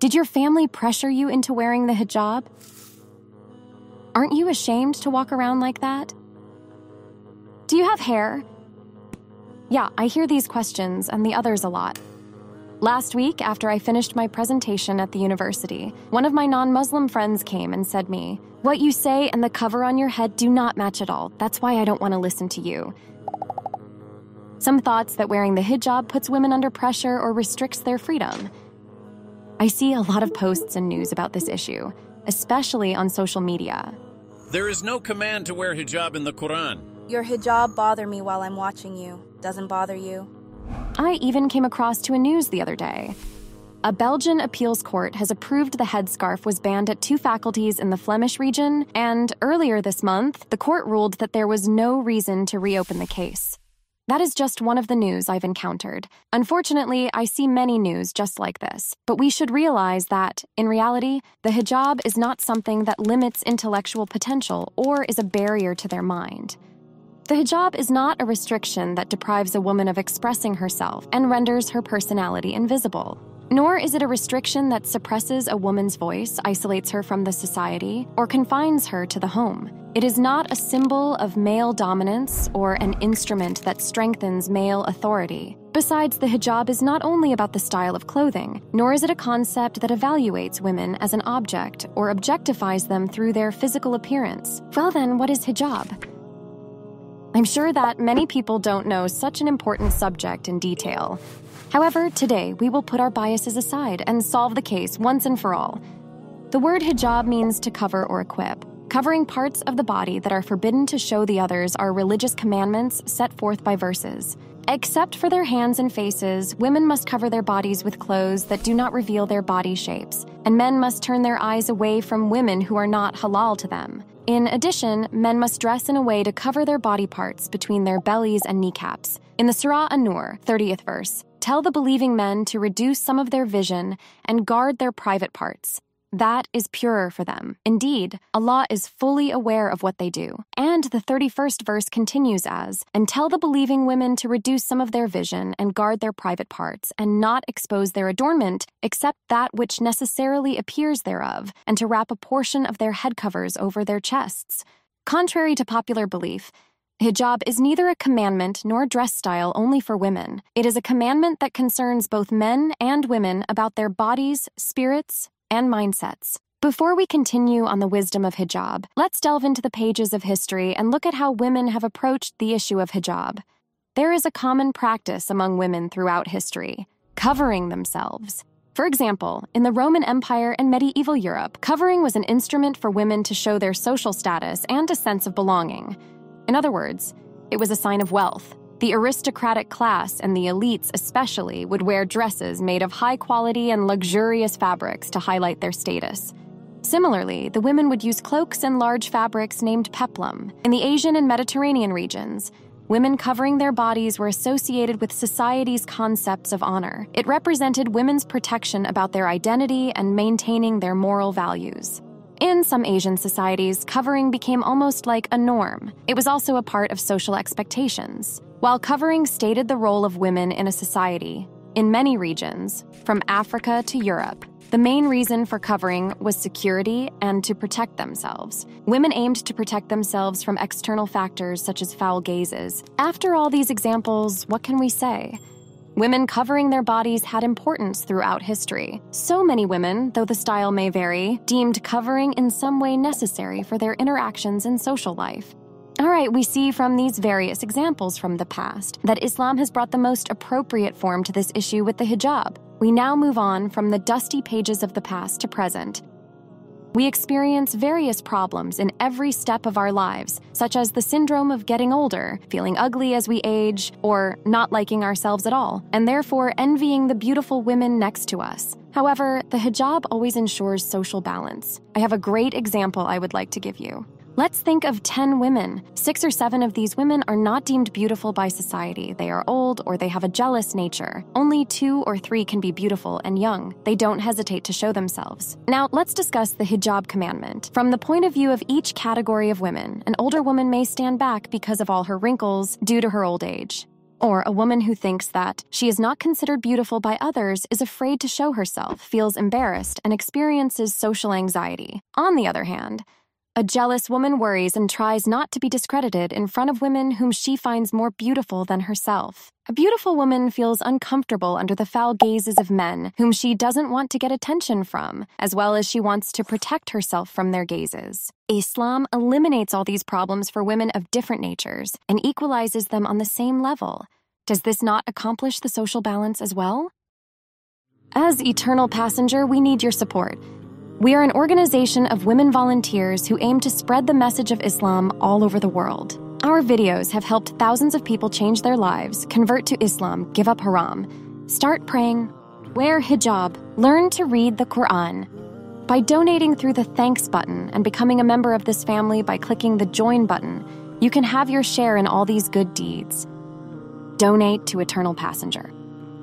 Did your family pressure you into wearing the hijab? Aren't you ashamed to walk around like that? Do you have hair? Yeah, I hear these questions and the others a lot. Last week, after I finished my presentation at the university, one of my non-Muslim friends came and said me, "What you say and the cover on your head do not match at all. That's why I don't want to listen to you." Some thoughts that wearing the hijab puts women under pressure or restricts their freedom. I see a lot of posts and news about this issue, especially on social media. There is no command to wear hijab in the Quran. Your hijab bother me while I'm watching you. Doesn't bother you? I even came across to a news the other day. A Belgian appeals court has approved the headscarf was banned at 2 faculties in the Flemish region, and earlier this month, the court ruled that there was no reason to reopen the case. That is just one of the news I've encountered. Unfortunately, I see many news just like this, but we should realize that, in reality, the hijab is not something that limits intellectual potential or is a barrier to their mind. The hijab is not a restriction that deprives a woman of expressing herself and renders her personality invisible. Nor is it a restriction that suppresses a woman's voice, isolates her from the society, or confines her to the home. It is not a symbol of male dominance or an instrument that strengthens male authority. Besides, the hijab is not only about the style of clothing, nor is it a concept that evaluates women as an object or objectifies them through their physical appearance. Well then, what is hijab? I'm sure that many people don't know such an important subject in detail. However, today we will put our biases aside and solve the case once and for all. The word hijab means to cover or equip. Covering parts of the body that are forbidden to show the others are religious commandments set forth by verses. Except for their hands and faces, women must cover their bodies with clothes that do not reveal their body shapes, and men must turn their eyes away from women who are not halal to them. In addition, men must dress in a way to cover their body parts between their bellies and kneecaps. In the Surah An-Nur, 30th verse, tell the believing men to reduce some of their vision and guard their private parts. That is purer for them. Indeed, Allah is fully aware of what they do. And the 31st verse continues as, and tell the believing women to reduce some of their vision and guard their private parts, and not expose their adornment, except that which necessarily appears thereof, and to wrap a portion of their head covers over their chests. Contrary to popular belief, hijab is neither a commandment nor dress style only for women. It is a commandment that concerns both men and women about their bodies, spirits, and mindsets. Before we continue on the wisdom of hijab, let's delve into the pages of history and look at how women have approached the issue of hijab. There is a common practice among women throughout history: covering themselves. For example, in the Roman Empire and medieval Europe, covering was an instrument for women to show their social status and a sense of belonging. In other words, it was a sign of wealth. The aristocratic class and the elites especially would wear dresses made of high quality and luxurious fabrics to highlight their status. Similarly, the women would use cloaks and large fabrics named peplum. In the Asian and Mediterranean regions, women covering their bodies were associated with society's concepts of honor. It represented women's protection about their identity and maintaining their moral values. In some Asian societies, covering became almost like a norm. It was also a part of social expectations. While covering stated the role of women in a society, in many regions, from Africa to Europe, the main reason for covering was security and to protect themselves. Women aimed to protect themselves from external factors such as foul gazes. After all these examples, what can we say? Women covering their bodies had importance throughout history. So many women, though the style may vary, deemed covering in some way necessary for their interactions in social life. All right, we see from these various examples from the past that Islam has brought the most appropriate form to this issue with the hijab. We now move on from the dusty pages of the past to present. We experience various problems in every step of our lives, such as the syndrome of getting older, feeling ugly as we age, or not liking ourselves at all, and therefore envying the beautiful women next to us. However, the hijab always ensures social balance. I have a great example I would like to give you. Let's think of 10 women. 6 or 7 of these women are not deemed beautiful by society. They are old or they have a jealous nature. Only 2 or 3 can be beautiful and young. They don't hesitate to show themselves. Now, let's discuss the hijab commandment. From the point of view of each category of women, an older woman may stand back because of all her wrinkles due to her old age. Or a woman who thinks that she is not considered beautiful by others is afraid to show herself, feels embarrassed, and experiences social anxiety. On the other hand, a jealous woman worries and tries not to be discredited in front of women whom she finds more beautiful than herself. A beautiful woman feels uncomfortable under the foul gazes of men whom she doesn't want to get attention from, as well as she wants to protect herself from their gazes. Islam eliminates all these problems for women of different natures and equalizes them on the same level. Does this not accomplish the social balance as well? As Eternal Passenger, we need your support. We are an organization of women volunteers who aim to spread the message of Islam all over the world. Our videos have helped thousands of people change their lives, convert to Islam, give up haram, start praying, wear hijab, learn to read the Quran. By donating through the thanks button and becoming a member of this family by clicking the join button, you can have your share in all these good deeds. Donate to Eternal Passenger.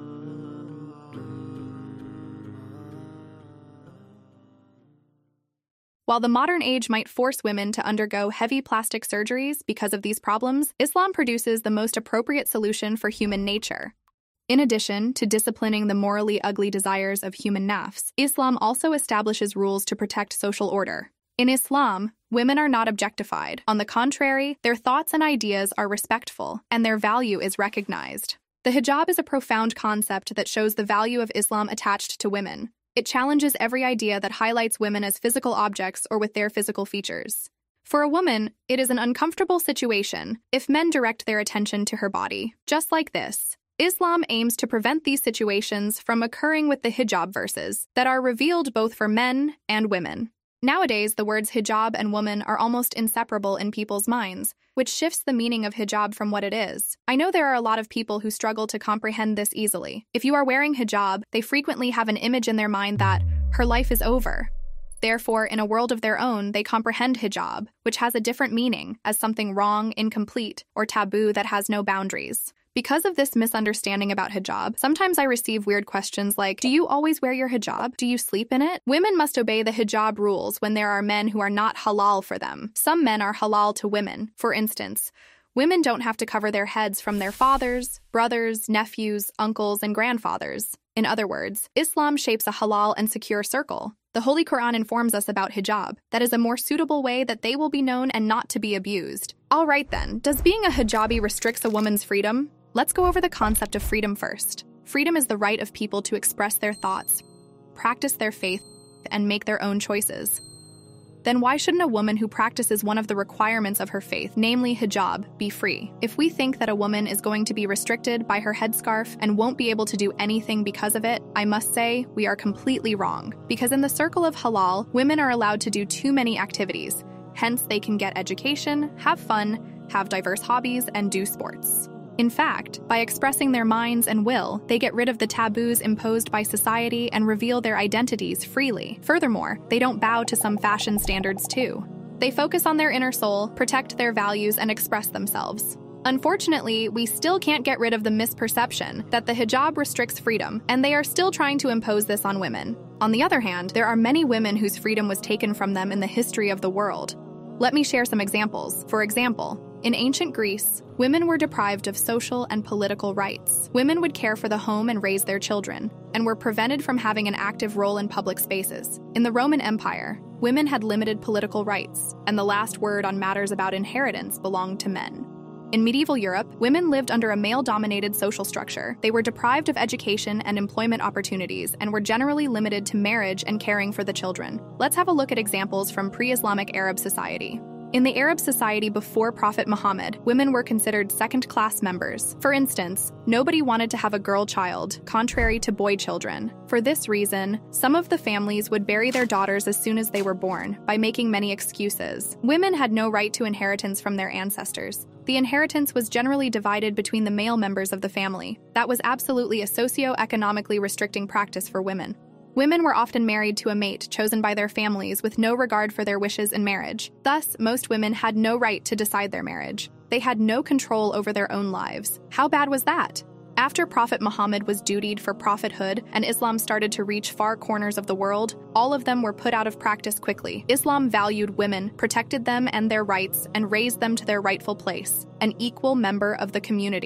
While the modern age might force women to undergo heavy plastic surgeries because of these problems, Islam produces the most appropriate solution for human nature. In addition to disciplining the morally ugly desires of human nafs, Islam also establishes rules to protect social order. In Islam, women are not objectified. On the contrary, their thoughts and ideas are respectful, and their value is recognized. The hijab is a profound concept that shows the value of Islam attached to women. It challenges every idea that highlights women as physical objects or with their physical features. For a woman, it is an uncomfortable situation if men direct their attention to her body. Just like this, Islam aims to prevent these situations from occurring with the hijab verses that are revealed both for men and women. Nowadays, the words hijab and woman are almost inseparable in people's minds, which shifts the meaning of hijab from what it is. I know there are a lot of people who struggle to comprehend this easily. If you are wearing hijab, they frequently have an image in their mind that her life is over. Therefore, in a world of their own, they comprehend hijab, which has a different meaning, as something wrong, incomplete, or taboo that has no boundaries. Because of this misunderstanding about hijab, sometimes I receive weird questions like, do you always wear your hijab? Do you sleep in it? Women must obey the hijab rules when there are men who are not halal for them. Some men are halal to women. For instance, women don't have to cover their heads from their fathers, brothers, nephews, uncles, and grandfathers. In other words, Islam shapes a halal and secure circle. The Holy Quran informs us about hijab. That is a more suitable way that they will be known and not to be abused. All right then, does being a hijabi restricts a woman's freedom? Let's go over the concept of freedom first. Freedom is the right of people to express their thoughts, practice their faith, and make their own choices. Then why shouldn't a woman who practices one of the requirements of her faith, namely hijab, be free? If we think that a woman is going to be restricted by her headscarf and won't be able to do anything because of it, I must say we are completely wrong. Because in the circle of halal, women are allowed to do too many activities. Hence, they can get education, have fun, have diverse hobbies, and do sports. In fact, by expressing their minds and will, they get rid of the taboos imposed by society and reveal their identities freely. Furthermore, they don't bow to some fashion standards too. They focus on their inner soul, protect their values, and express themselves. Unfortunately, we still can't get rid of the misperception that the hijab restricts freedom, and they are still trying to impose this on women. On the other hand, there are many women whose freedom was taken from them in the history of the world. Let me share some examples. For example, in ancient Greece, women were deprived of social and political rights. Women would care for the home and raise their children, and were prevented from having an active role in public spaces. In the Roman Empire, women had limited political rights, and the last word on matters about inheritance belonged to men. In medieval Europe, women lived under a male-dominated social structure. They were deprived of education and employment opportunities and were generally limited to marriage and caring for the children. Let's have a look at examples from pre-Islamic Arab society. In the Arab society before Prophet Muhammad, women were considered second-class members. For instance, nobody wanted to have a girl child, contrary to boy children. For this reason, some of the families would bury their daughters as soon as they were born, by making many excuses. Women had no right to inheritance from their ancestors. The inheritance was generally divided between the male members of the family. That was absolutely a socio-economically restricting practice for women. Women were often married to a mate chosen by their families with no regard for their wishes in marriage. Thus, most women had no right to decide their marriage. They had no control over their own lives. How bad was that? After Prophet Muhammad was dutied for prophethood and Islam started to reach far corners of the world, all of them were put out of practice quickly. Islam valued women, protected them and their rights, and raised them to their rightful place, an equal member of the community.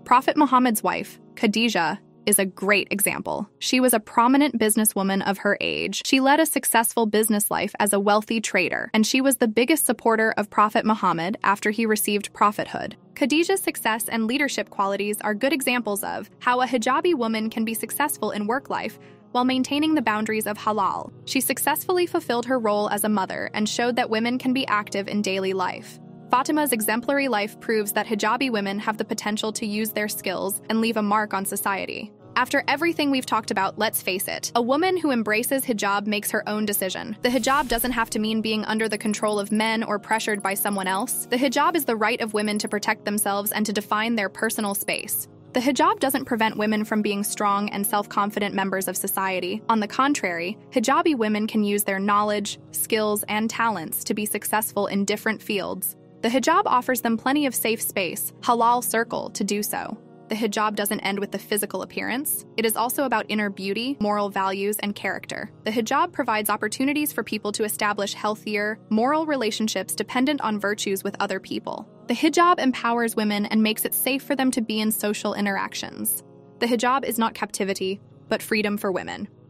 Prophet Muhammad's wife, Khadijah, is a great example. She was a prominent businesswoman of her age. She led a successful business life as a wealthy trader, and she was the biggest supporter of Prophet Muhammad after he received prophethood. Khadijah's success and leadership qualities are good examples of how a hijabi woman can be successful in work life while maintaining the boundaries of halal. She successfully fulfilled her role as a mother and showed that women can be active in daily life. Fatima's exemplary life proves that hijabi women have the potential to use their skills and leave a mark on society. After everything we've talked about, let's face it, a woman who embraces hijab makes her own decision. The hijab doesn't have to mean being under the control of men or pressured by someone else. The hijab is the right of women to protect themselves and to define their personal space. The hijab doesn't prevent women from being strong and self-confident members of society. On the contrary, hijabi women can use their knowledge, skills, and talents to be successful in different fields. The hijab offers them plenty of safe space, halal circle, to do so. The hijab doesn't end with the physical appearance. It is also about inner beauty, moral values, and character. The hijab provides opportunities for people to establish healthier, moral relationships dependent on virtues with other people. The hijab empowers women and makes it safe for them to be in social interactions. The hijab is not captivity, but freedom for women.